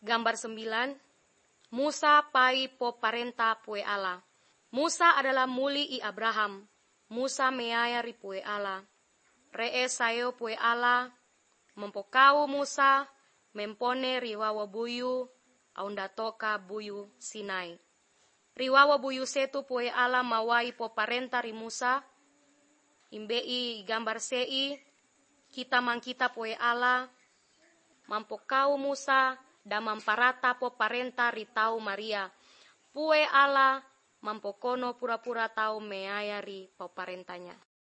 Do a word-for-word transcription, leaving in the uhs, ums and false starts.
Gambar sembilan, Musa pai po parenta pue ala. Musa adalah muli i Abraham. Musa meaya ri pue ala. Ree sayo pue ala, mempokau Musa, mempone riwawa buyu, aunda toka buyu Sinai. Riwawa buyu setu pue ala mawai po parenta ri Musa, imbei gambar sei, kita mangkita pue ala, mampokau Musa, dan mamparata po parenta ri tau Maria. Pue ala mampokono pura-pura tau meaya ri po parentanya.